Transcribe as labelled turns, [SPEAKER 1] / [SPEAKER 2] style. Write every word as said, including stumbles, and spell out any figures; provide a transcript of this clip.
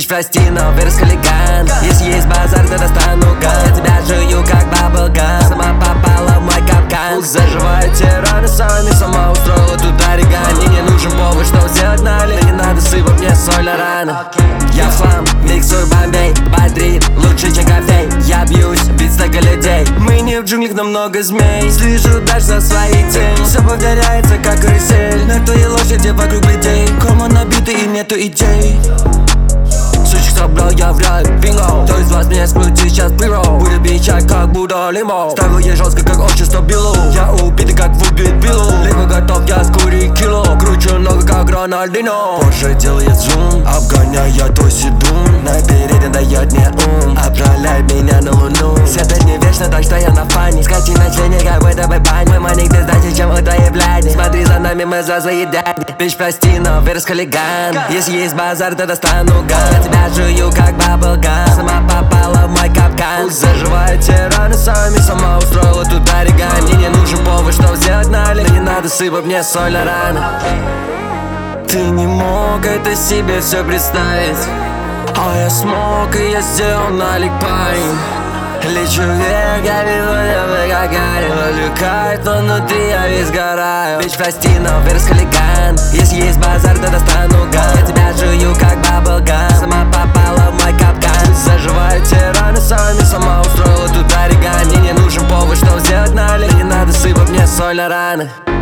[SPEAKER 1] Бич, прости, но вырос хулиган. Если есть базар, то достану ган. Я тебя жую, как баблгам. Сама попала в мой капкан. Заживают те раны сами. Сама устроила тут ориган. Мне не нужен повод, что сделать налить. Но не надо сыпать мне соль на раны. Я в хлам, миксую бомбей. Бодрит, лучше, чем кофей. Я бьюсь, ведь столько людей. Мы не в джунглях, но много змей. Слежу дальше за своей тень. Все повторяется, как карусель. На твоей лошади вокруг людей. Кома набиты и нету идей. Сучек собрал я в рай, бинго. Кто из вас меня скрутит сейчас бюро? Будет бить чай, как будто лимо. Ставил я жестко, как общество Биллу. Я убитый, как выбит Биллу. Либо готов я скурить кило. Кручу ногу, как Рональдино. Позже делает зум, обгоняя твой седун. На переде дает мне ум, отправляет меня на луну. Свет не вечно, так что я на фане. Скачи на члене, как в этой бане. Мой маник ты значит, чем у твоей бляди. Смотри за нами, мы за свои дяди. Бич, прости, но вырос хулиган. Если есть базар, то достану ган. Тебя жую, как баблгам. Сама попала в мой капкан. Заживают те раны сами. Сама устроила тут ориган. Мне не нужен повод, что сделать налить. Но не надо сыпать мне соль на раны. Ты не мог это себе все представить, а я смог, и я сделал налик, парень. Лечу вверх, я вижу небо, как Гарри. Увлекает, но внутри я весь сгораю. Бич, прости, но вырос хулиган. Если есть базар, то достану ган. Я тебя жую, как баблгам. Сама попала в мой капкан. Заживают те раны сами. Сама устроила тут ориган. Мне не нужен повод, что сделать налить. Не надо сыпать мне соль на раны.